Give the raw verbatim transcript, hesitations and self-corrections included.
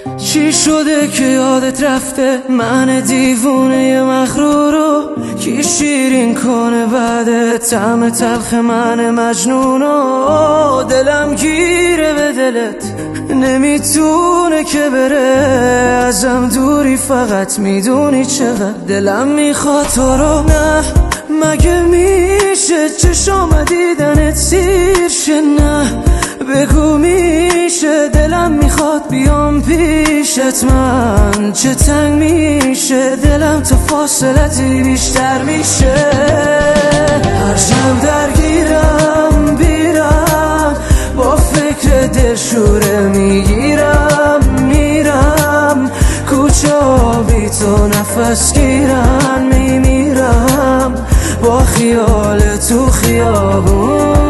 چی شده که یادت رفته من دیوونه مغرورو؟ کی شیرین کنه بعد طعم تلخ من مجنونو؟ دلم گیره به دلت نمیتونه که بره ازم دوری، فقط میدونی چقدر دلم میخواد تو رو. نه مگه میشه چشام دیدنت سیر شه؟ نه بگو میشه دلم میخواد بیام پیشت، من چه تنگ میشه دلم تا فاصلتی بیشتر میشه. هرچند درگیرم بیرم با فکر دلشوره میگیرم میرم کوچه بی تو نفس گیرن میمیرم با خیال تو خیابون.